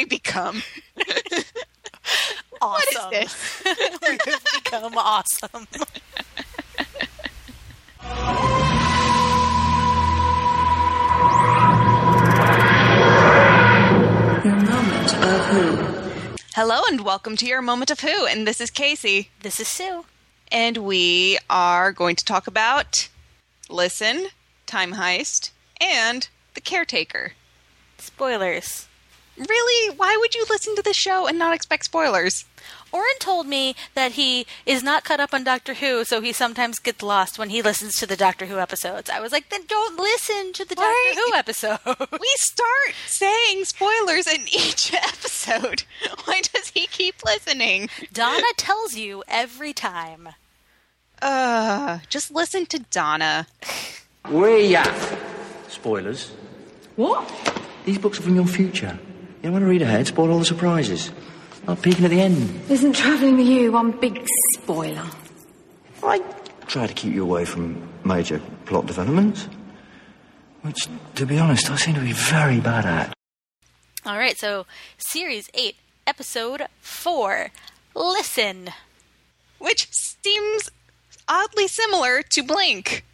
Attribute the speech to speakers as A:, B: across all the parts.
A: we become?
B: Awesome.
A: What is this?
B: We have become awesome.
C: Your moment of who.
A: Hello and welcome to your Moment of Who, and this is Casey.
B: This is Sue.
A: And we are going to talk about Listen, Time Heist, and The Caretaker.
B: Spoilers.
A: Really? Why would you listen to this show and not expect spoilers?
B: Oren told me that he is not caught up on Doctor Who, so he sometimes gets lost when he listens to the Doctor Who episodes. I was like, then don't listen to the Doctor Who episode.
A: We start saying spoilers in each episode. Why does he keep listening?
B: Donna tells you every time.
A: Just listen to Donna.
D: We spoilers.
C: What?
D: These books are from your future. You don't want to read ahead, spoil all the surprises. Not peeking at the end.
C: Isn't travelling with you one big spoiler?
D: I try to keep you away from major plot developments. Which, to be honest, I seem to be very bad at.
B: All right, so Series 8, Episode 4, Listen.
A: Which seems oddly similar to Blink.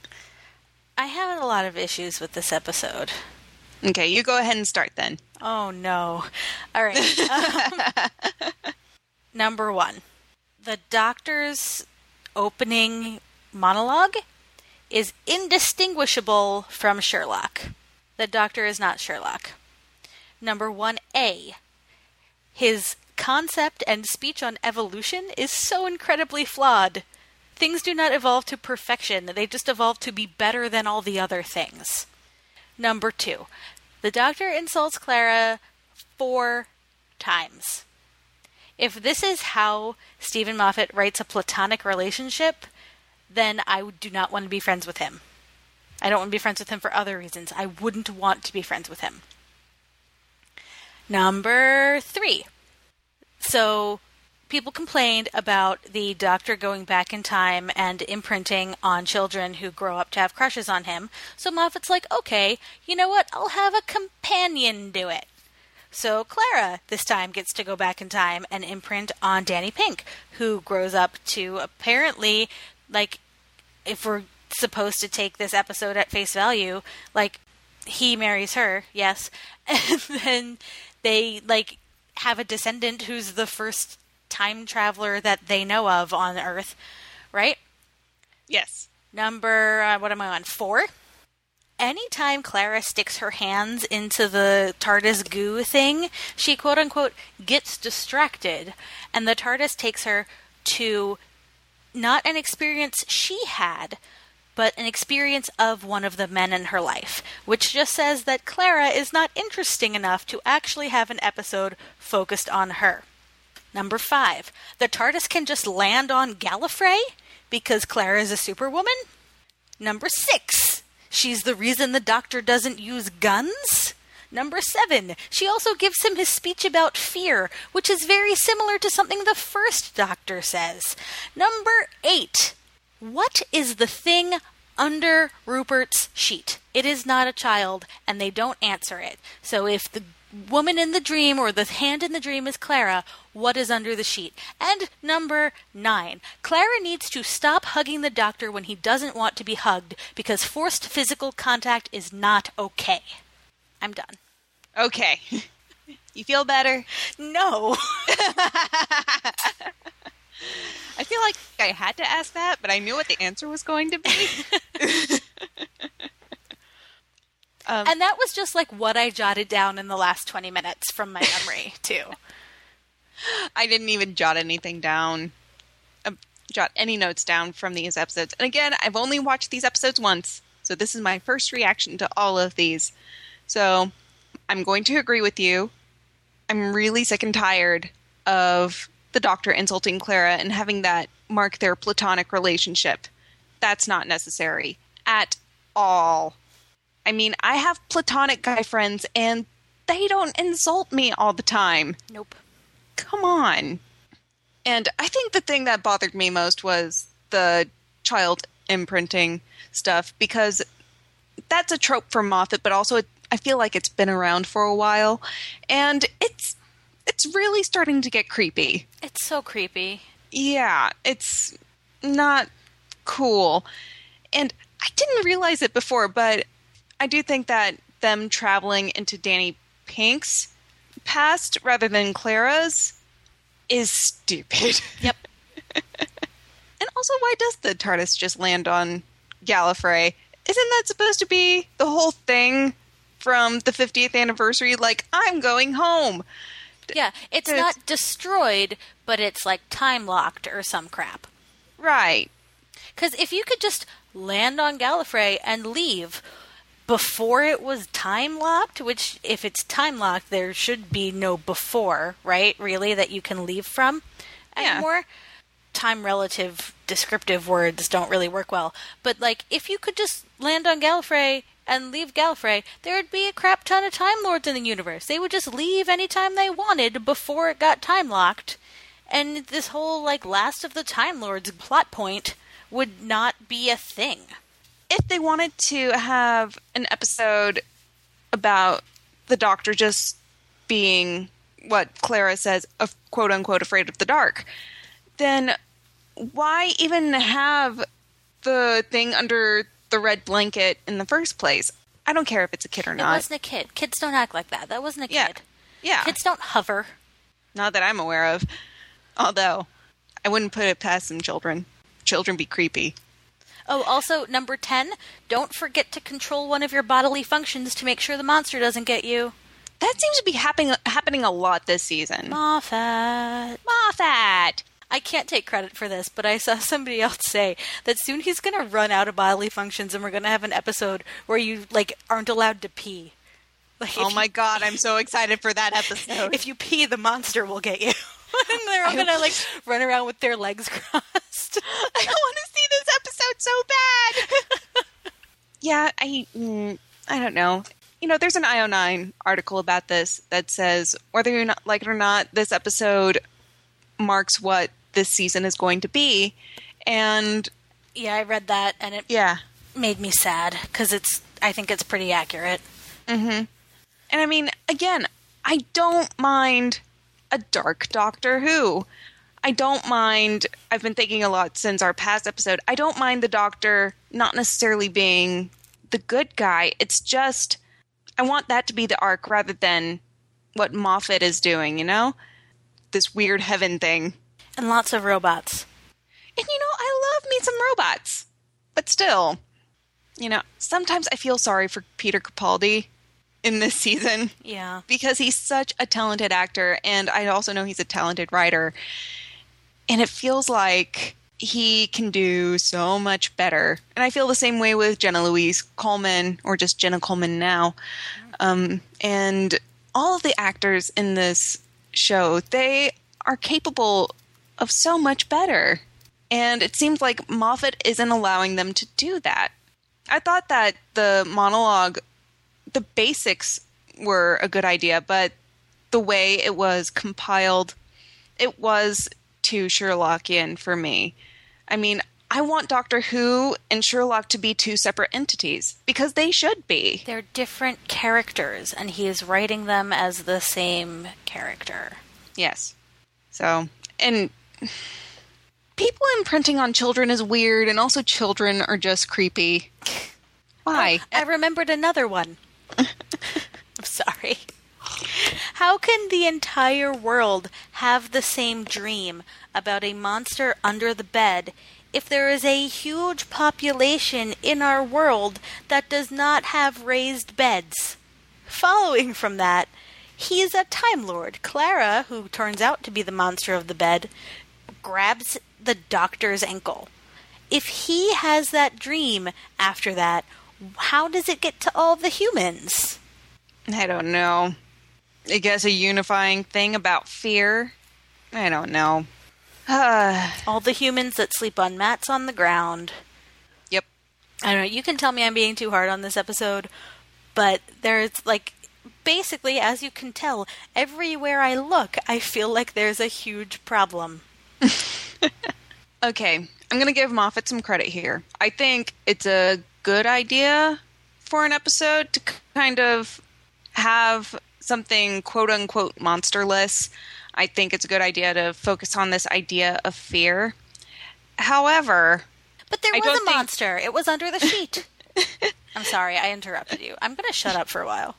B: I had a lot of issues with this episode.
A: Okay, you go ahead and start then.
B: Oh, no. All right. Number 1. The Doctor's opening monologue is indistinguishable from Sherlock. The Doctor is not Sherlock. Number 1A. His concept and speech on evolution is so incredibly flawed. Things do not evolve to perfection. They just evolve to be better than all the other things. Number 2. The Doctor insults Clara 4 times. If this is how Stephen Moffat writes a platonic relationship, then I do not want to be friends with him. I don't want to be friends with him for other reasons. I wouldn't want to be friends with him. Number 3. So, people complained about the Doctor going back in time and imprinting on children who grow up to have crushes on him. So Moffat's like, okay, you know what? I'll have a companion do it. So Clara this time gets to go back in time and imprint on Danny Pink, who grows up to apparently, like, if we're supposed to take this episode at face value, like, he marries her, yes, and then they, like, have a descendant who's the first time traveler that they know of on Earth, right?
A: Yes.
B: Number, what am I on? 4? Anytime Clara sticks her hands into the TARDIS goo thing, she quote-unquote gets distracted, and the TARDIS takes her to not an experience she had, but an experience of one of the men in her life, which just says that Clara is not interesting enough to actually have an episode focused on her. Number 5, the TARDIS can just land on Gallifrey because Clara is a superwoman. Number 6, she's the reason the Doctor doesn't use guns. Number 7, she also gives him his speech about fear, which is very similar to something the first Doctor says. Number 8, what is the thing under Rupert's sheet? It is not a child, and they don't answer it. So if the woman in the dream or the hand in the dream is Clara, what is under the sheet? And number 9, Clara needs to stop hugging the Doctor when he doesn't want to be hugged because forced physical contact is not okay. I'm done.
A: Okay. You feel better?
B: No.
A: I feel like I had to ask that, but I knew what the answer was going to be.
B: And that was just like what I jotted down in the last 20 minutes from my memory, too.
A: I didn't even jot anything down, jot any notes down from these episodes. And again, I've only watched these episodes once, so this is my first reaction to all of these. So I'm going to agree with you. I'm really sick and tired of the Doctor insulting Clara and having that mark their platonic relationship. That's not necessary at all. I mean, I have platonic guy friends, and they don't insult me all the time.
B: Nope.
A: Come on. And I think the thing that bothered me most was the child imprinting stuff, because that's a trope from Moffat, but also I feel like it's been around for a while, and it's really starting to get creepy.
B: It's so creepy.
A: Yeah, it's not cool. And I didn't realize it before, but I do think that them traveling into Danny Pink's past rather than Clara's is stupid.
B: Yep.
A: And also, why does the TARDIS just land on Gallifrey? Isn't that supposed to be the whole thing from the 50th anniversary? Like, I'm going home.
B: Yeah, it's not destroyed, but it's like time locked or some crap.
A: Right.
B: Because if you could just land on Gallifrey and leave before it was time locked, which if it's time locked, there should be no before, right? Really, that you can leave from anymore. Time relative descriptive words don't really work well. But like, if you could just land on Gallifrey and leave Gallifrey, there would be a crap ton of Time Lords in the universe. They would just leave anytime they wanted before it got time locked. And this whole, like, Last of the Time Lords plot point would not be a thing.
A: If they wanted to have an episode about the Doctor just being what Clara says, quote unquote, afraid of the dark, then why even have the thing under the red blanket in the first place? I don't care if it's a kid or not.
B: It wasn't a kid. Kids don't act like that. That wasn't a kid.
A: Yeah.
B: Kids don't hover.
A: Not that I'm aware of. Although, I wouldn't put it past some children. Children be creepy.
B: Oh, also, number 10, don't forget to control one of your bodily functions to make sure the monster doesn't get you.
A: That seems to be happening a lot this season.
B: Moffat. I can't take credit for this, but I saw somebody else say that soon he's going to run out of bodily functions and we're going to have an episode where you, like, aren't allowed to pee. Like,
A: oh my god, I'm so excited for that episode.
B: If you pee, the monster will get you. And they're all going to, like, run around with their legs crossed.
A: I want to see this episode so bad. Yeah, I don't know. You know, there's an IO9 article about this that says whether you not like it or not, this episode marks what this season is going to be. And
B: yeah, I read that and it made me sad because I think it's pretty accurate.
A: Mm-hmm. And I mean, again, I don't mind a dark Doctor Who. I don't mind, I've been thinking a lot since our past episode, I don't mind the Doctor not necessarily being the good guy. It's just, I want that to be the arc rather than what Moffat is doing, you know? This weird heaven thing.
B: And lots of robots.
A: And you know, I love me some robots. But still, you know, sometimes I feel sorry for Peter Capaldi in this season.
B: Yeah.
A: Because he's such a talented actor, and I also know he's a talented writer. And it feels like he can do so much better. And I feel the same way with Jenna Louise Coleman, or just Jenna Coleman now. And all of the actors in this show, they are capable of so much better. And it seems like Moffat isn't allowing them to do that. I thought that the monologue, the basics were a good idea, but the way it was compiled, it was too Sherlockian for me. I mean, I want Doctor Who and Sherlock to be two separate entities, because they should be.
B: They're different characters, and he is writing them as the same character.
A: Yes. So, and people imprinting on children is weird, and also children are just creepy. Why?
B: Oh, I remembered another one. I'm sorry. How can the entire world have the same dream about a monster under the bed if there is a huge population in our world that does not have raised beds? Following from that, he is a Time Lord. Clara, who turns out to be the monster of the bed, grabs the Doctor's ankle. If he has that dream after that, how does it get to all the humans?
A: I don't know. I guess a unifying thing about fear? I don't know.
B: All the humans that sleep on mats on the ground.
A: Yep.
B: I don't know, you can tell me I'm being too hard on this episode, but there's, like, basically, as you can tell, everywhere I look, I feel like there's a huge problem.
A: Okay, I'm going to give Moffat some credit here. I think it's a good idea for an episode to kind of have something quote-unquote monsterless. I think it's a good idea to focus on this idea of fear. However...
B: But there was a monster. It was under the sheet. I'm sorry, I interrupted you. I'm going to shut up for a while.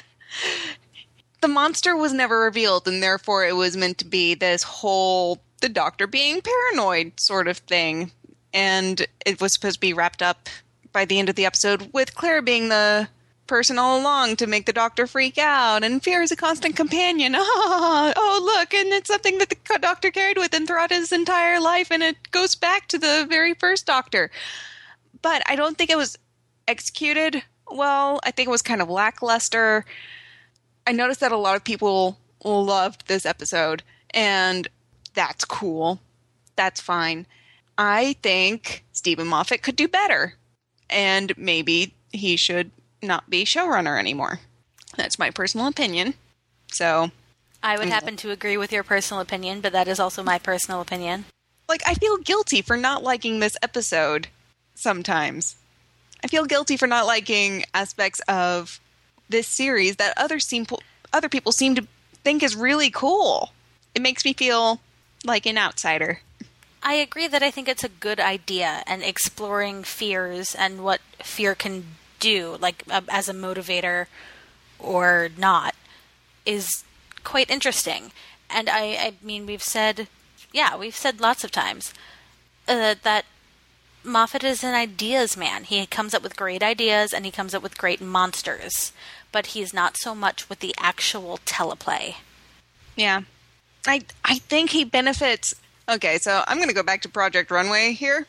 A: The monster was never revealed, and therefore it was meant to be this whole, the Doctor being paranoid sort of thing. And it was supposed to be wrapped up by the end of the episode with Clara being the person all along to make the Doctor freak out, and fear is a constant companion. Oh, look, and it's something that the Doctor carried with him throughout his entire life, and it goes back to the very first Doctor. But I don't think it was executed well. I think it was kind of lackluster. I noticed that a lot of people loved this episode, and that's cool. That's fine. I think Stephen Moffat could do better, and maybe he should not be showrunner anymore. That's my personal opinion. So
B: I would happen to agree with your personal opinion, but that is also my personal opinion.
A: Like, I feel guilty for not liking this episode sometimes. I feel guilty for not liking aspects of this series that other people seem to think is really cool. It makes me feel like an outsider.
B: I agree that I think it's a good idea, and exploring fears and what fear can do, like as a motivator or not, is quite interesting. And I mean, we've said lots of times that Moffat is an ideas man. He comes up with great ideas and he comes up with great monsters, but he's not so much with the actual teleplay. Yeah.
A: I think he benefits. Okay, so I'm going to go back to Project Runway here.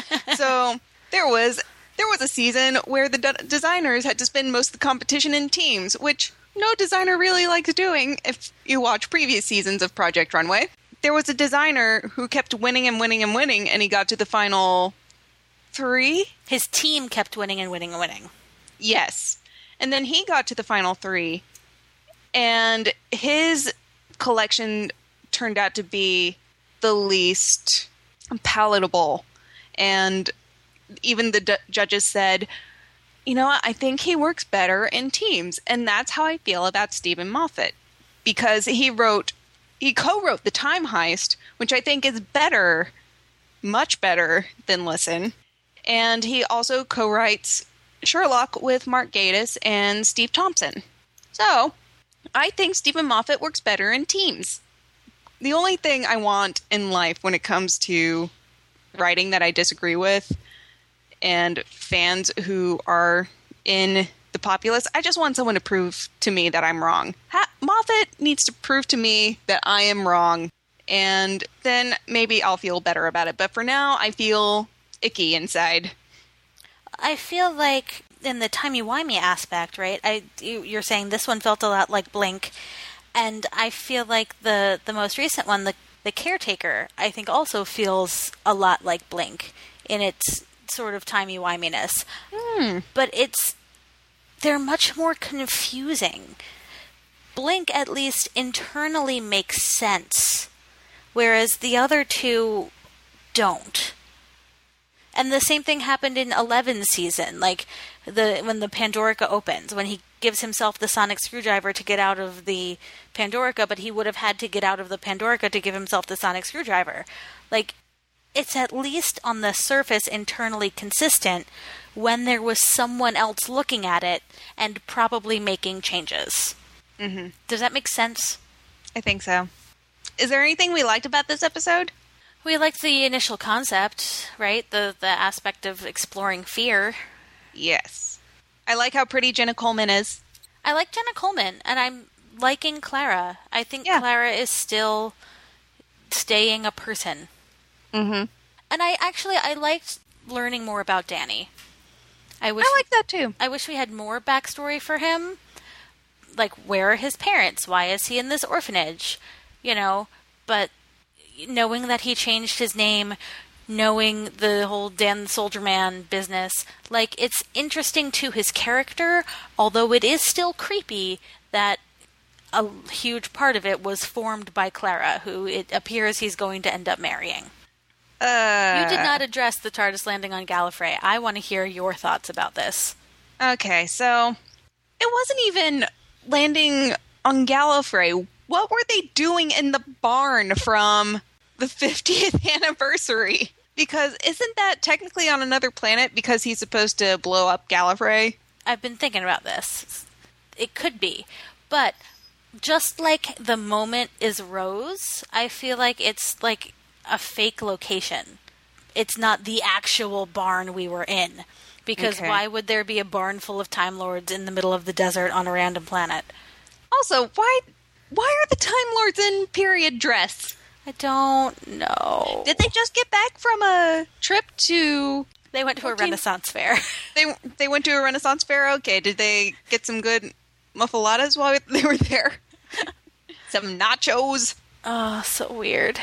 A: So there was a season where the designers had to spend most of the competition in teams, which no designer really likes doing if you watch previous seasons of Project Runway. There was a designer who kept winning and winning and winning, and he got to the final 3.
B: His team kept winning and winning and winning.
A: Yes. And then he got to the final 3, and his collection turned out to be the least palatable. And even the judges said, you know what, I think he works better in teams. And that's how I feel about Stephen Moffat. Because he co-wrote The Time Heist, which I think is better, much better than Listen. And he also co-writes Sherlock with Mark Gatiss and Steve Thompson. So, I think Stephen Moffat works better in teams. The only thing I want in life when it comes to writing that I disagree with and fans who are in the populace, I just want someone to prove to me that I'm wrong. Moffat needs to prove to me that I am wrong, and then maybe I'll feel better about it. But for now, I feel icky inside.
B: I feel like in the timey-wimey aspect, right? You're saying this one felt a lot like Blink, and I feel like the most recent one, the Caretaker, I think also feels a lot like Blink in its sort of timey-wiminess. But they're much more confusing. Blink at least internally makes sense, whereas the other two don't. And the same thing happened in 11's season, like when the Pandorica opens, when he gives himself the sonic screwdriver to get out of the Pandorica, but he would have had to get out of the Pandorica to give himself the sonic screwdriver. Like, it's at least on the surface internally consistent when there was someone else looking at it and probably making changes.
A: Mm-hmm.
B: Does that make sense?
A: I think so. Is there anything we liked about this episode?
B: We liked the initial concept, right? The aspect of exploring fear.
A: Yes. I like how pretty Jenna Coleman is.
B: I like Jenna Coleman, and I'm liking Clara. I think Clara is still staying a person.
A: Mm-hmm.
B: And I liked learning more about Danny. I
A: like that too.
B: I wish we had more backstory for him. Like, where are his parents? Why is he in this orphanage? You know, but knowing that he changed his name, knowing the whole Dan the Soldier Man business, like, it's interesting to his character, although it is still creepy that a huge part of it was formed by Clara, who it appears he's going to end up marrying. You did not address the TARDIS landing on Gallifrey. I want to hear your thoughts about this.
A: Okay, so it wasn't even landing on Gallifrey. What were they doing in the barn from the 50th anniversary? Because isn't that technically on another planet because he's supposed to blow up Gallifrey?
B: I've been thinking about this. It could be. But just like the moment is Rose, I feel like it's like a fake location. It's not the actual barn we were in. Because why would there be a barn full of Time Lords in the middle of the desert on a random planet?
A: Also, why are the Time Lords in period dress?
B: I don't know.
A: Did they just get back from a trip to...
B: They went to a Renaissance fair.
A: They went to a Renaissance fair? Okay, did they get some good muffaladas while they were there? Some nachos?
B: Oh, so weird.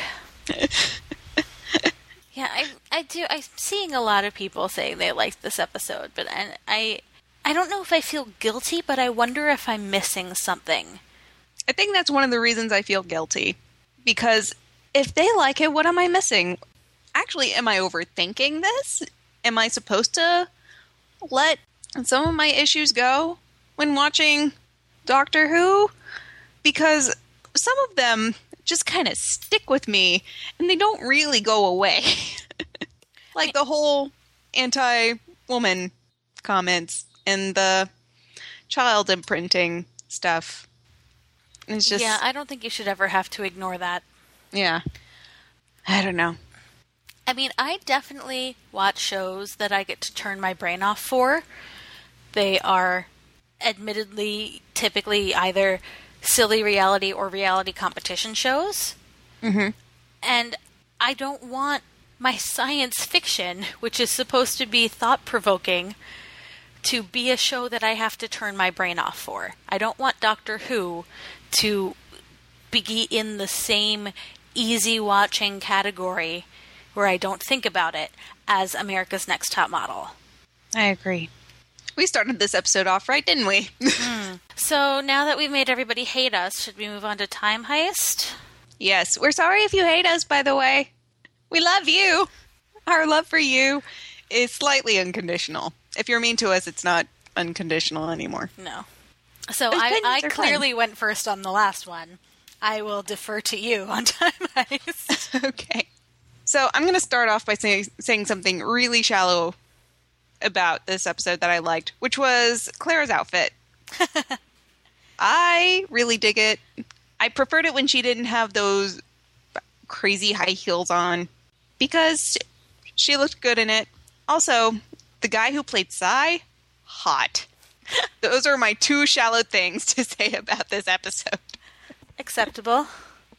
B: Yeah, I do. I'm seeing a lot of people saying they liked this episode, but I don't know if I feel guilty, but I wonder if I'm missing something.
A: I think that's one of the reasons I feel guilty. Because if they like it, what am I missing? Actually, am I overthinking this? Am I supposed to let some of my issues go when watching Doctor Who? Because some of them just kind of stick with me, and they don't really go away. Like the whole anti-woman comments and the child imprinting stuff. It's just...
B: Yeah, I don't think you should ever have to ignore that.
A: Yeah. I don't know.
B: I mean, I definitely watch shows that I get to turn my brain off for. They are admittedly typically either silly reality or reality competition shows.
A: Mm-hmm.
B: And I don't want my science fiction, which is supposed to be thought-provoking, to be a show that I have to turn my brain off for. I don't want Doctor Who to be in the same easy-watching category where I don't think about it as America's Next Top Model.
A: I agree. We started this episode off right, didn't we?
B: So now that we've made everybody hate us, should we move on to Time Heist?
A: Yes. We're sorry if you hate us, by the way. We love you. Our love for you is slightly unconditional. If you're mean to us, it's not unconditional anymore.
B: No. So
A: Those
B: I
A: opinions are
B: clearly went first on the last one. I will defer to you on Time Heist.
A: Okay. So I'm going to start off by saying something really shallow about this episode that I liked, which was Clara's outfit. I really dig it. I preferred it when she didn't have those crazy high heels on because she looked good in it. Also, the guy who played Sai, hot. Those are my two shallow things to say about this episode.
B: Acceptable.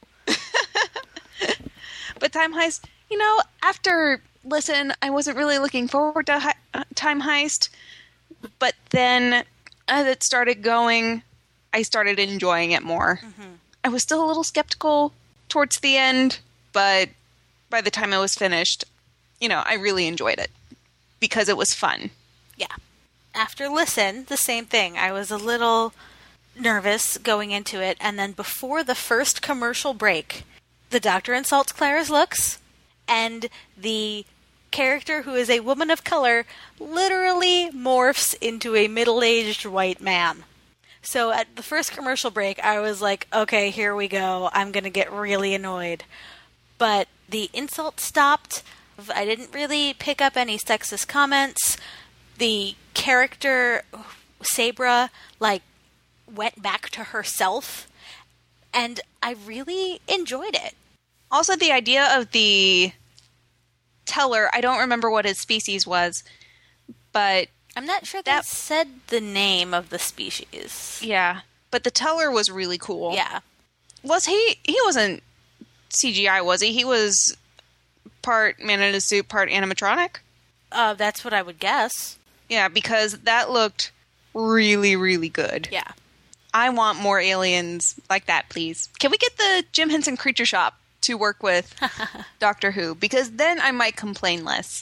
A: But Time Heist, after Listen, I wasn't really looking forward to Time Heist, but then as it started going, I started enjoying it more. Mm-hmm. I was still a little skeptical towards the end, but by the time it was finished, I really enjoyed it because it was fun.
B: Yeah. After Listen, the same thing. I was a little nervous going into it, and then before the first commercial break, the Doctor insults Clara's looks, and the character who is a woman of color literally morphs into a middle-aged white man. So at the first commercial break, I was like, okay, here we go. I'm going to get really annoyed. But the insult stopped. I didn't really pick up any sexist comments. The character, Sabra, went back to herself. And I really enjoyed it.
A: Also, the idea of the teller, I don't remember what his species was, but
B: I'm not sure they said the name of the species.
A: Yeah, but the teller was really cool.
B: Yeah.
A: Was he wasn't CGI, was he? He was part man in a suit, part animatronic?
B: That's what I would guess.
A: Yeah, because that looked really, really good.
B: Yeah.
A: I want more aliens like that, please. Can we get the Jim Henson Creature Shop to work with Doctor Who? Because then I might complain less.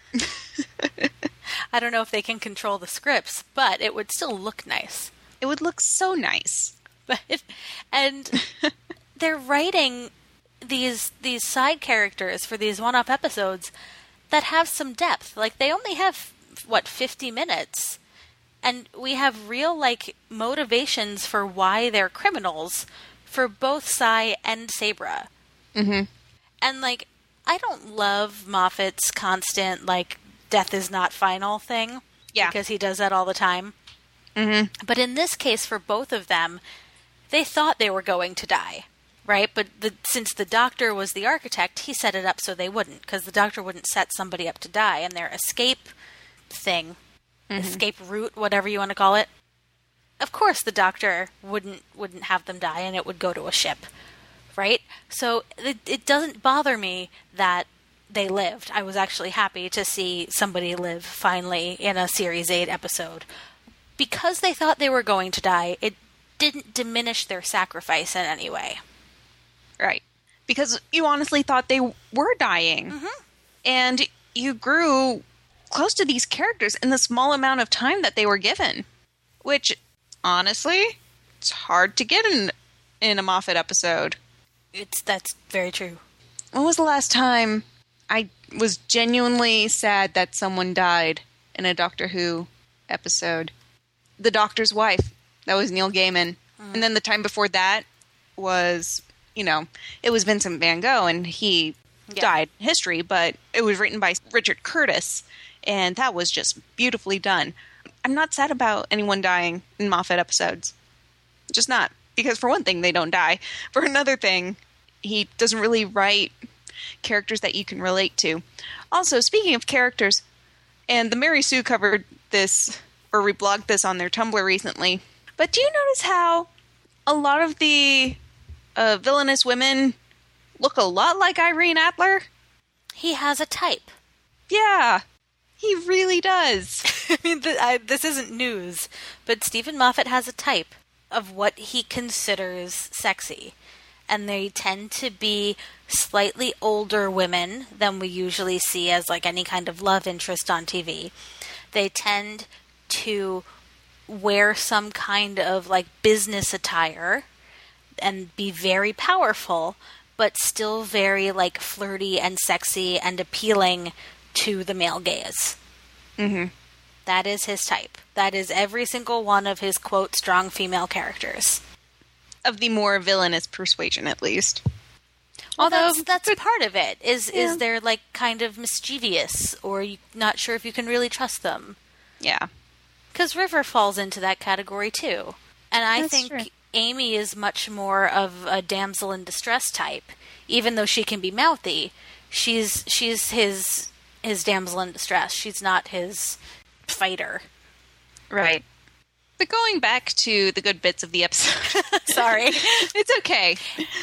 B: I don't know if they can control the scripts, but it would still look nice.
A: It would look so nice.
B: And they're writing these side characters for these one-off episodes that have some depth. They only have, 50 minutes? And we have real, like, motivations for why they're criminals for both Sai and Sabra.
A: Mm-hmm.
B: And, like, I don't love Moffat's constant, like, death is not final thing.
A: Yeah.
B: Because he does that all the time.
A: Mm-hmm.
B: But in this case, for both of them, they thought they were going to die, right? But since the doctor was the architect, he set it up so they wouldn't, because the doctor wouldn't set somebody up to die. And their escape thing, escape route, whatever you want to call it, of course the doctor wouldn't have them die, and it would go to a ship, right? So it doesn't bother me that they lived. I was actually happy to see somebody live finally in a Series 8 episode. Because they thought they were going to die, it didn't diminish their sacrifice in any way.
A: Right. Because you honestly thought they were dying.
B: Mm-hmm.
A: And you grew close to these characters in the small amount of time that they were given. Which, honestly, it's hard to get in a Moffat episode.
B: That's very true.
A: When was the last time I was genuinely sad that someone died in a Doctor Who episode? The Doctor's wife. That was Neil Gaiman. And then the time before that was, it was Vincent van Gogh, and he died in history, but it was written by Richard Curtis, and that was just beautifully done. I'm not sad about anyone dying in Moffat episodes. Just not. Because for one thing, they don't die. For another thing, he doesn't really write characters that you can relate to. Also, speaking of characters, and the Mary Sue covered this, or reblogged this on their Tumblr recently, but do you notice how a lot of the villainous women look a lot like Irene Adler?
B: He has a type.
A: Yeah, he really does.
B: I mean, this isn't news, but Stephen Moffat has a type of what he considers sexy. And they tend to be slightly older women than we usually see as, like, any kind of love interest on TV. They tend to wear some kind of, like, business attire and be very powerful, but still very, like, flirty and sexy and appealing to the male gaze.
A: Mm-hmm.
B: That is his type. That is every single one of his, quote, strong female characters.
A: Of the more villainous persuasion, at least.
B: Well, that's part of it. Is they're, like, kind of mischievous, or you're not sure if you can really trust them.
A: Yeah.
B: Because River falls into that category, too. And I think
A: true.
B: Amy is much more of a damsel in distress type. Even though she can be mouthy, she's his damsel in distress. She's not his fighter.
A: Right. But going back to the good bits of the episode.
B: Sorry.
A: It's okay.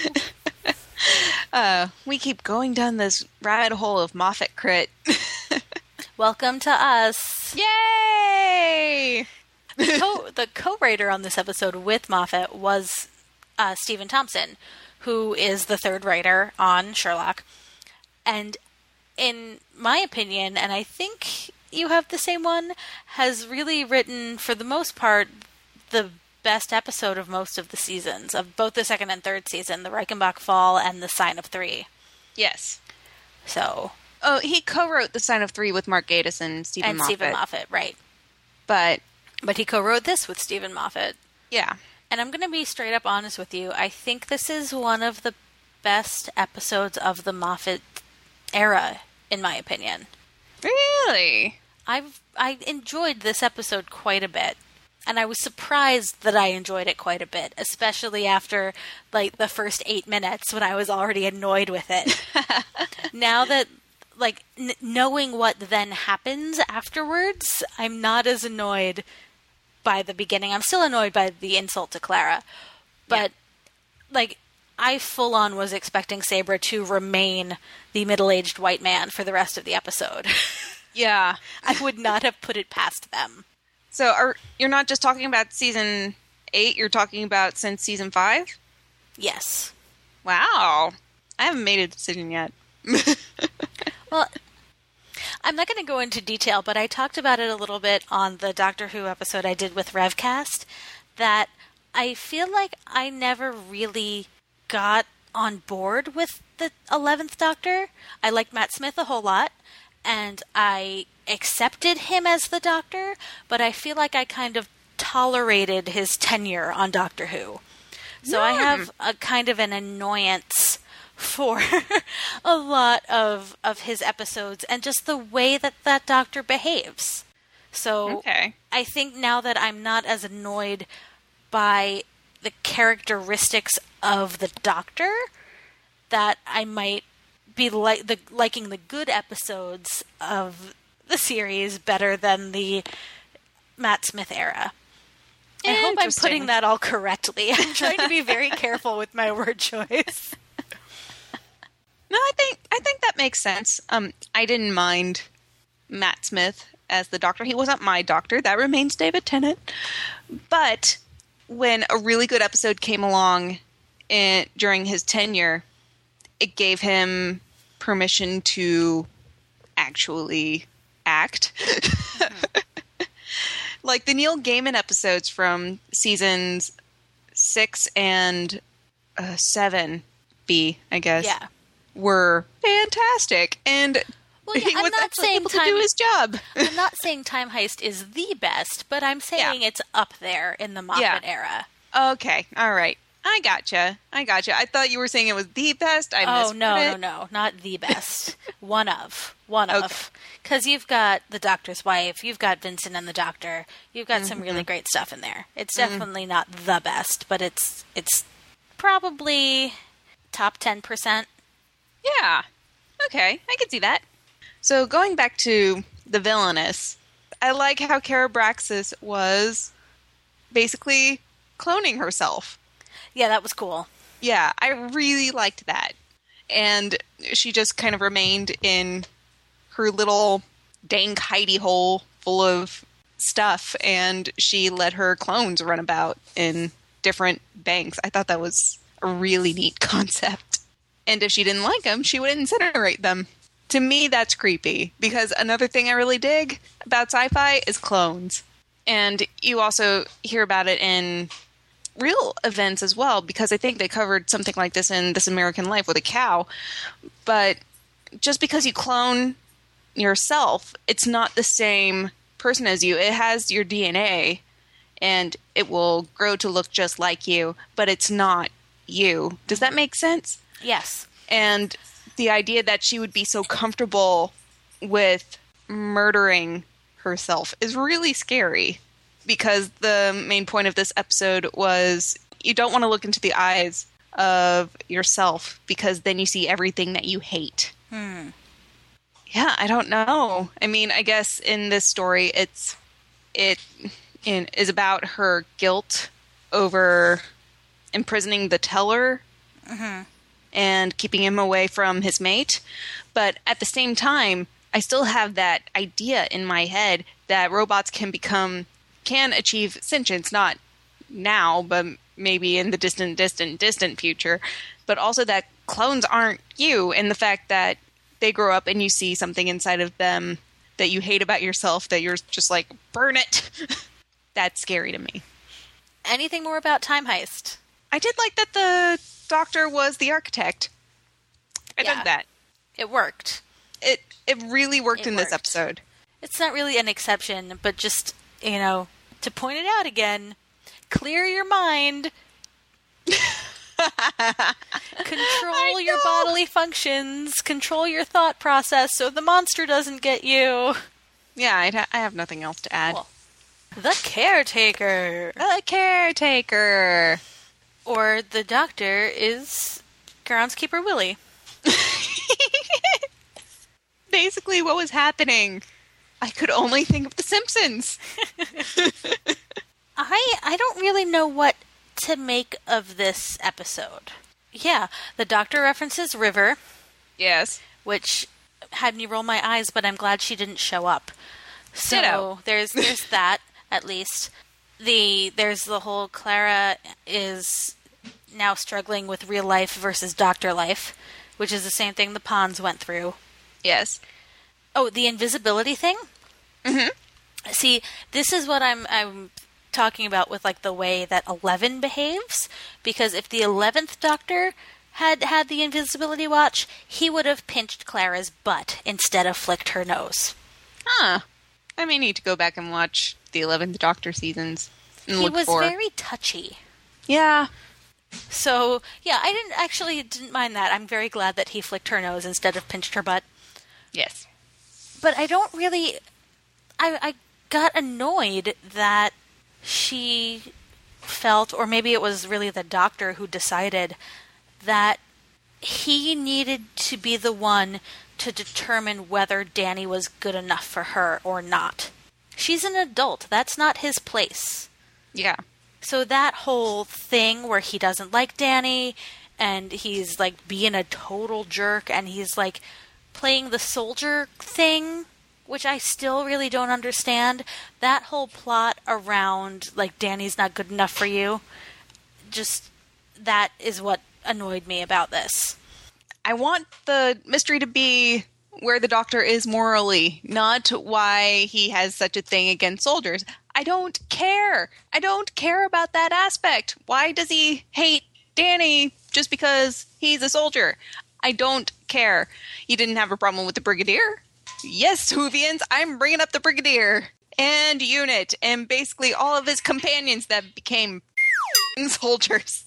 A: We keep going down this rabbit hole of Moffat crit.
B: Welcome to us.
A: Yay!
B: The co-writer on this episode with Moffat was Stephen Thompson, who is the third writer on Sherlock. And in my opinion, and I think you have the same one, has really written, for the most part, the best episode of most of the seasons, of both the second and third season, the Reichenbach Fall and the Sign of Three.
A: Yes.
B: So.
A: Oh, he co-wrote The Sign of Three with Mark Gatiss and Stephen Moffat.
B: Stephen Moffat, right.
A: But
B: he co-wrote this with Stephen Moffat.
A: Yeah.
B: And I'm going to be straight up honest with you. I think this is one of the best episodes of the Moffat era, in my opinion.
A: Really?
B: I enjoyed this episode quite a bit. And I was surprised that I enjoyed it quite a bit, especially after, like, the first 8 minutes when I was already annoyed with it. Now that, like, knowing what then happens afterwards, I'm not as annoyed by the beginning. I'm still annoyed by the insult to Clara. But, like, I full on was expecting Sabra to remain the middle-aged white man for the rest of the episode.
A: Yeah.
B: I would not have put it past them.
A: So you're not just talking about season 8, you're talking about since season 5?
B: Yes.
A: Wow. I haven't made a decision yet.
B: Well, I'm not going to go into detail, but I talked about it a little bit on the Doctor Who episode I did with Revcast, that I feel like I never really got on board with the 11th Doctor. I liked Matt Smith a whole lot, and I accepted him as the Doctor, but I feel like I kind of tolerated his tenure on Doctor Who. So I have a kind of an annoyance for a lot of his episodes and just the way that that Doctor behaves. So I think now that I'm not as annoyed by the characteristics of the Doctor, that I might be liking the good episodes of the series better than the Matt Smith era. I hope I'm putting that all correctly. I'm trying to be very careful with my word choice.
A: No, I think that makes sense. I didn't mind Matt Smith as the Doctor. He wasn't my Doctor. That remains David Tennant. But when a really good episode came along during his tenure, it gave him permission to actually act. Like the Neil Gaiman episodes from seasons 6 and 7B, I guess, were fantastic. And he was actually able to do his job.
B: I'm not saying Time Heist is the best, but I'm saying it's up there in the Moffat era.
A: Okay, all right. I gotcha. I thought you were saying it was the best.
B: No, not the best. One of. Because you've got The Doctor's Wife, you've got Vincent and the Doctor, you've got some really great stuff in there. It's definitely not the best, but it's probably top 10%.
A: Yeah. Okay, I can see that. So going back to the villainess, I like how Cara Braxis was basically cloning herself.
B: Yeah, that was cool.
A: Yeah, I really liked that. And she just kind of remained in her little dank hidey hole full of stuff, and she let her clones run about in different banks. I thought that was a really neat concept. And if she didn't like them, she would incinerate them. To me, that's creepy, because another thing I really dig about sci-fi is clones. And you also hear about it in real events as well, because I think they covered something like this in This American Life with a cow. But just because you clone yourself, it's not the same person as you. It has your DNA, and it will grow to look just like you, but it's not you. Does that make sense?
B: Yes.
A: And the idea that she would be so comfortable with murdering herself is really scary, because the main point of this episode was you don't want to look into the eyes of yourself, because then you see everything that you hate. Yeah, I don't know. I mean, I guess in this story, it is about her guilt over imprisoning the teller and keeping him away from his mate. But at the same time, I still have that idea in my head that robots can achieve sentience, not now, but maybe in the distant future. But also that clones aren't you, and the fact that they grow up and you see something inside of them that you hate about yourself, that you're just like, burn it. That's scary to me.
B: Anything more about Time Heist?
A: I did like that the Doctor was the architect. I dug that.
B: It worked.
A: It really worked in this episode.
B: It's not really an exception, but just, to point it out again, clear your mind. Control your bodily functions. Control your thought process so the monster doesn't get you.
A: Yeah, I have nothing else to add. Cool.
B: The Caretaker.
A: The Caretaker.
B: Or the Doctor is Groundskeeper Willie.
A: Basically what was happening. I could only think of The Simpsons.
B: I don't really know what to make of this episode. Yeah, the Doctor references River.
A: Yes.
B: Which had me roll my eyes, but I'm glad she didn't show up. So there's that, at least. There's the whole Clara is now struggling with real life versus Doctor life, which is the same thing the Ponds went through.
A: Yes.
B: Oh, the invisibility thing?
A: Mm-hmm.
B: See, this is what I'm talking about with the way that 11 behaves, because if the 11th Doctor had the invisibility watch, he would have pinched Clara's butt instead of flicked her nose.
A: Huh. I may need to go back and watch the 11th Doctor seasons and
B: He
A: look
B: was
A: for...
B: very touchy.
A: Yeah.
B: So, yeah, I didn't mind that. I'm very glad that he flicked her nose instead of pinched her butt.
A: Yes.
B: But I don't really... I got annoyed that she felt, or maybe it was really the doctor who decided, that he needed to be the one to determine whether Danny was good enough for her or not. She's an adult. That's not his place.
A: Yeah.
B: So that whole thing where he doesn't like Danny, and he's, like, being a total jerk, and he's, like, playing the soldier thing, which I still really don't understand. That whole plot around, like, Danny's not good enough for you, just, that is what annoyed me about this.
A: I want the mystery to be where the Doctor is morally, not why he has such a thing against soldiers. I don't care. I don't care about that aspect. Why does he hate Danny just because he's a soldier? I don't care. He didn't have a problem with the Brigadier. Yes, Whovians, I'm bringing up the Brigadier and Unit and basically all of his companions that became soldiers.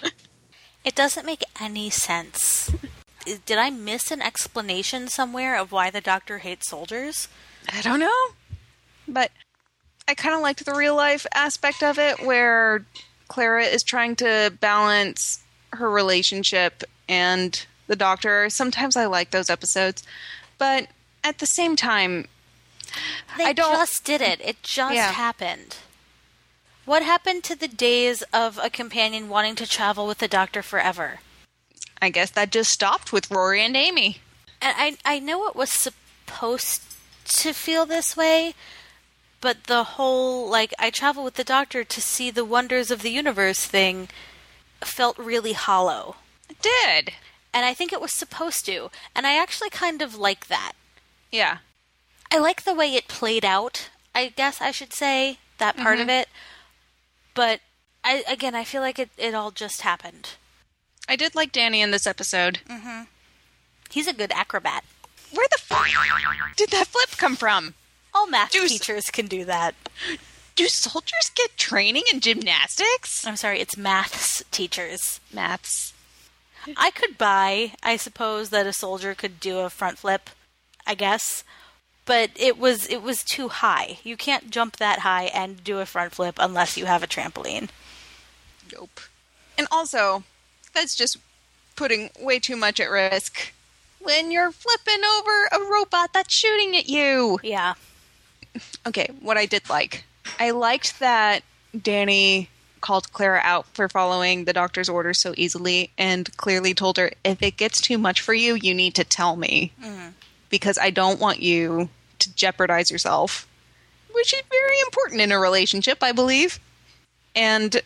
B: It doesn't make any sense. Did I miss an explanation somewhere of why the Doctor hates soldiers?
A: I don't know. But I kind of liked the real life aspect of it where Clara is trying to balance her relationship and the Doctor. Sometimes I like those episodes. But at the same time,
B: They just did it. It just happened. What happened to the days of a companion wanting to travel with the Doctor forever?
A: I guess that just stopped with Rory and Amy.
B: And I know it was supposed to feel this way, but the whole, like, I travel with the Doctor to see the wonders of the universe thing felt really hollow.
A: It did.
B: And I think it was supposed to. And I actually kind of like that.
A: Yeah.
B: I like the way it played out, I guess I should say, that part of it. But, I feel like it all just happened.
A: I did like Danny in this episode.
B: Mm-hmm. He's a good acrobat.
A: Where the fuck did that flip come from?
B: All math teachers can do that.
A: Do soldiers get training in gymnastics?
B: I'm sorry, it's maths teachers.
A: Maths.
B: I could buy, I suppose, that a soldier could do a front flip, I guess. But it was too high. You can't jump that high and do a front flip unless you have a trampoline.
A: Nope. And also, that's just putting way too much at risk when you're flipping over a robot that's shooting at you.
B: Yeah.
A: Okay, what I did like. I liked that Danny called Clara out for following the Doctor's orders so easily and clearly told her, if it gets too much for you, you need to tell me. Because I don't want you to jeopardize yourself. Which is very important in a relationship, I believe. And,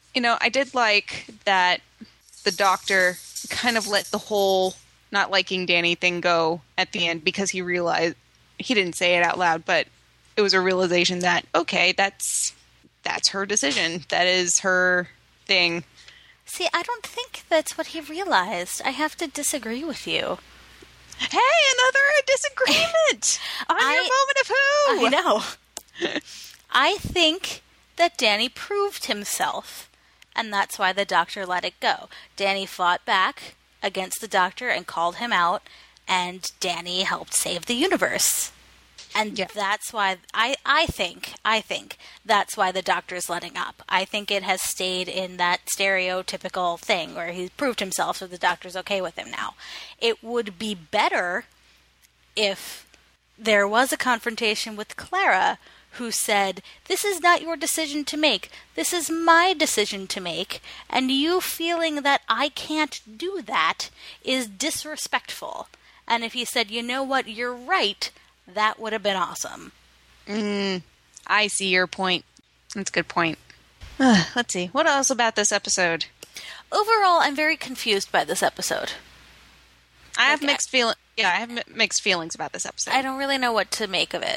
A: I did like that the Doctor kind of let the whole not liking Danny thing go at the end because he realized, he didn't say it out loud, but it was a realization that, okay, that's her decision. That is her thing.
B: See, I don't think that's what he realized. I have to disagree with you.
A: Hey, another disagreement on your moment of who?
B: I know. I think that Danny proved himself, and that's why the Doctor let it go. Danny fought back against the Doctor and called him out, and Danny helped save the universe. And that's why I think that's why the Doctor's letting up. I think it has stayed in that stereotypical thing where he's proved himself, so the Doctor's okay with him now. It would be better if there was a confrontation with Clara, who said, this is not your decision to make. This is my decision to make. And you feeling that I can't do that is disrespectful. And if he said, you know what, you're right, that would have been awesome.
A: I see your point. That's a good point. Let's see. What else about this episode?
B: Overall, I'm very confused by this episode.
A: I have mixed feelings. Yeah, I have mixed feelings about this episode.
B: I don't really know what to make of it.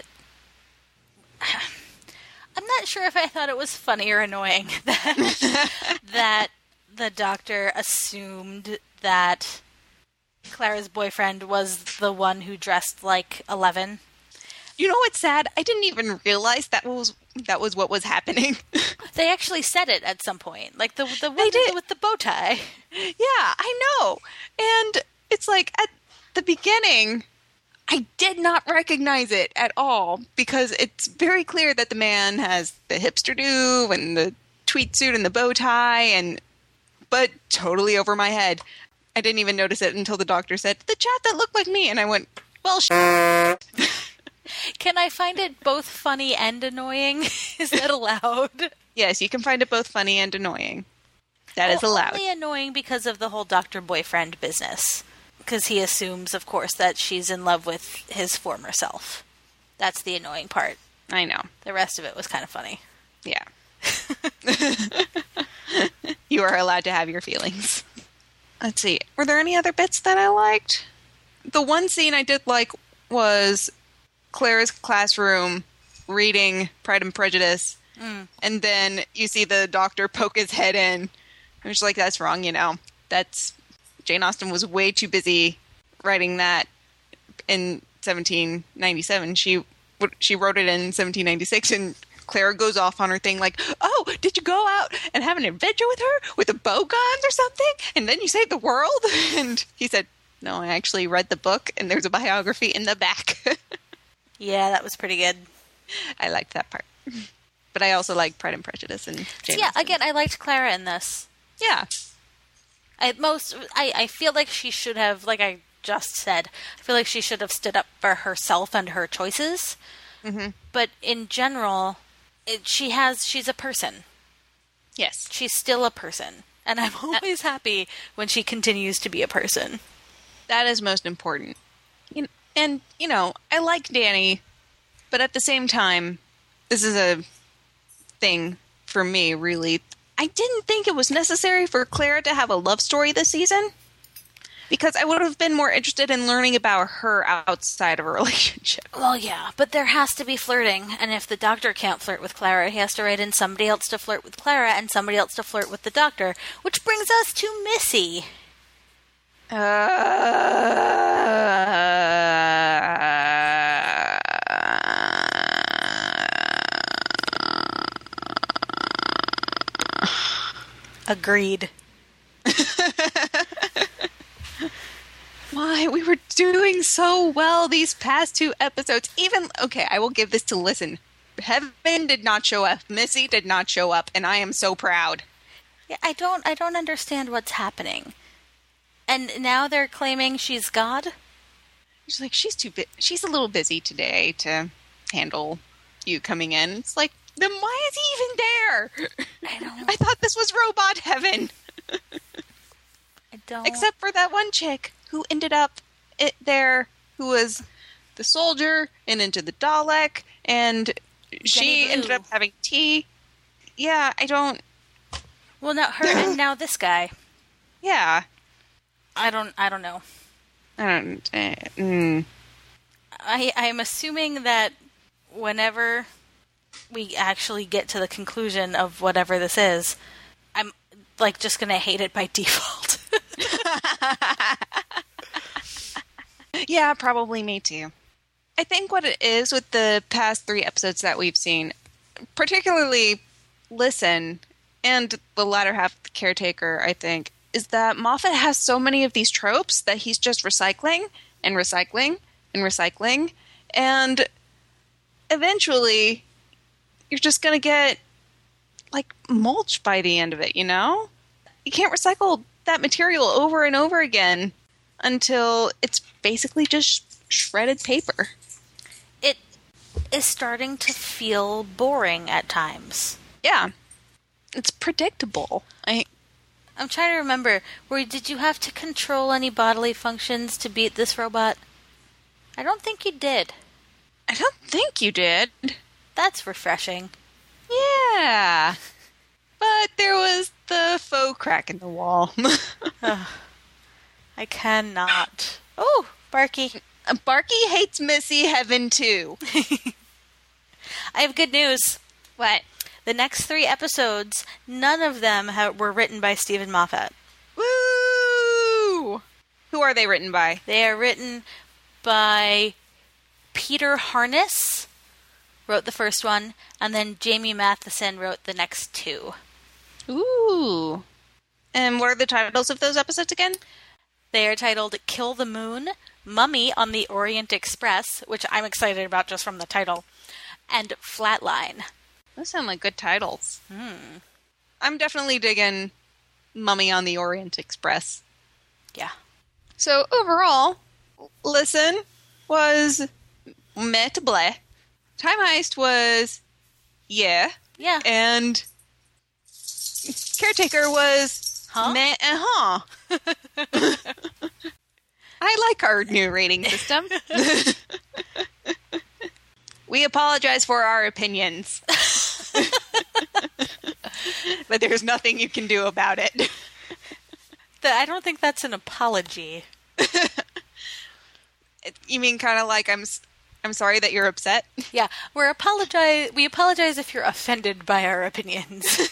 B: I'm not sure if I thought it was funny or annoying that the Doctor assumed that Clara's boyfriend was the one who dressed like 11.
A: You know what's sad? I didn't even realize that was what was happening.
B: They actually said it at some point, like the one with the bow tie.
A: Yeah, I know. And it's like at the beginning, I did not recognize it at all because it's very clear that the man has the hipster do and the tweed suit and the bow tie, but totally over my head. I didn't even notice it until the doctor said, the chat that looked like me. And I went, well,
B: Can I find it both funny and annoying? Is that allowed?
A: Yes, you can find it both funny and annoying. That is allowed.
B: Only annoying because of the whole doctor boyfriend business. Because he assumes, of course, that she's in love with his former self. That's the annoying part.
A: I know.
B: The rest of it was kind of funny.
A: Yeah. You are allowed to have your feelings. Let's see. Were there any other bits that I liked? The one scene I did like was Clara's classroom reading Pride and Prejudice. And then you see the doctor poke his head in. I'm just like, that's wrong, Jane Austen was way too busy writing that in 1797. She wrote it in 1796, and Clara goes off on her thing like, oh, did you go out and have an adventure with her with a bow gun or something? And then you saved the world? And he said, no, I actually read the book, and there's a biography in the back.
B: Yeah, that was pretty good.
A: I liked that part. But I also like Pride and Prejudice and Jane Austen.
B: Again, I liked Clara in this.
A: Yeah.
B: I feel like she should have, like I just said, I feel like she should have stood up for herself and her choices. Mm-hmm. But in general, she's a person.
A: Yes.
B: She's still a person. And I'm always happy when she continues to be a person.
A: That is most important. And, I like Dani, but at the same time, this is a thing for me, really. I didn't think it was necessary for Clara to have a love story this season, because I would have been more interested in learning about her outside of a relationship.
B: Well, yeah, but there has to be flirting, and if the doctor can't flirt with Clara, he has to write in somebody else to flirt with Clara and somebody else to flirt with the doctor, which brings us to Missy. Agreed.
A: Why? We were doing so well these past 2 episodes. I will give this to Listen. Heaven did not show up. Missy did not show up, and I am so proud.
B: Yeah, I don't understand what's happening. And now they're claiming she's God?
A: She's like, she's a little busy today to handle you coming in. It's like, then why is he even there?
B: I don't know.
A: I thought this was robot heaven.
B: I don't.
A: Except for that one chick who ended up there, who was the soldier and into the Dalek, and she ended up having tea. Yeah, I don't...
B: Well, now her and now this guy.
A: Yeah.
B: I don't know. I'm assuming that whenever we actually get to the conclusion of whatever this is, I'm just gonna hate it by default.
A: Yeah, probably me too. I think what it is with the past 3 episodes that we've seen, particularly Listen and the latter half of The Caretaker, I think, is that Moffat has so many of these tropes that he's just recycling and recycling and recycling. And eventually, you're just going to get, mulch by the end of it, You can't recycle that material over and over again until it's basically just shredded paper.
B: It is starting to feel boring at times.
A: Yeah. It's predictable.
B: I'm trying to remember, did you have to control any bodily functions to beat this robot? I don't think you did.
A: I don't think you did.
B: That's refreshing.
A: Yeah. But there was the faux crack in the wall.
B: I cannot. Oh, Barky.
A: Barky hates Missy Heaven too.
B: I have good news.
A: What?
B: The next 3 episodes, none of them were written by Stephen Moffat.
A: Woo! Who are they written by?
B: They are written by Peter Harness wrote the first one, and then Jamie Matheson wrote the next two.
A: Ooh. And what are the titles of those episodes again?
B: They are titled Kill the Moon, Mummy on the Orient Express, which I'm excited about just from the title, and Flatline.
A: Those sound like good titles. I'm definitely digging Mummy on the Orient Express.
B: Yeah.
A: So overall, Listen was meh to bleh. Time Heist was yeah.
B: Yeah.
A: And Caretaker was meh and huh. I like our new rating system. We apologize for our opinions. But there's nothing you can do about it.
B: I don't think that's an apology.
A: You mean kind of like I'm sorry that you're upset?
B: Yeah, we apologize if you're offended by our opinions.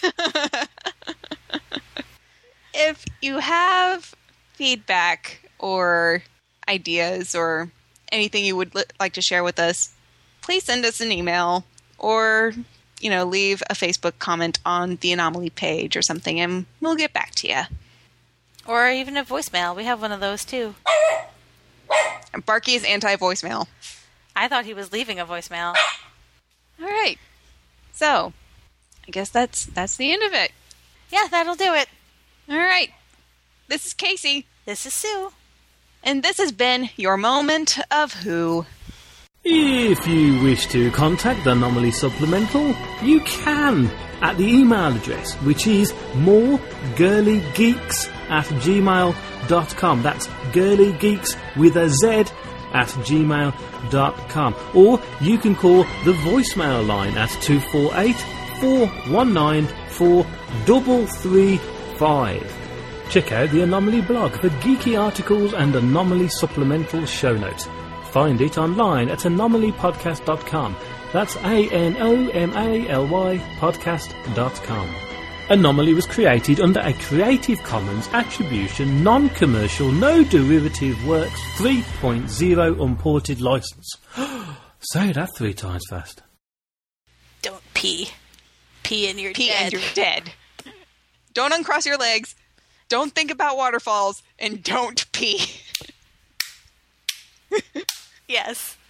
A: If you have feedback or ideas or anything you would like to share with us, please send us an email or, leave a Facebook comment on the Anomaly page or something, and we'll get back to you.
B: Or even a voicemail. We have one of those, too.
A: Barky is anti-voicemail.
B: I thought he was leaving a voicemail.
A: All right. So, I guess that's the end of it.
B: Yeah, that'll do it.
A: All right. This is Casey.
B: This is Sue.
A: And this has been your moment of Who.
E: If you wish to contact the Anomaly Supplemental, you can at the email address, which is moregirlygeeks@gmail.com. That's girlygeeks with a Z @gmail.com. Or you can call the voicemail line at 248 419 4335. Check out the Anomaly blog for geeky articles and Anomaly Supplemental show notes. Find it online at anomalypodcast.com. That's ANOMALY podcast.com. Anomaly was created under a Creative Commons Attribution Non-Commercial No Derivative Works 3.0 Unported license. Say that 3 times fast.
B: Don't pee. Pee and you're
A: Pee
B: dead.
A: and you're dead. Don't uncross your legs. Don't think about waterfalls. And don't pee.
B: Yes.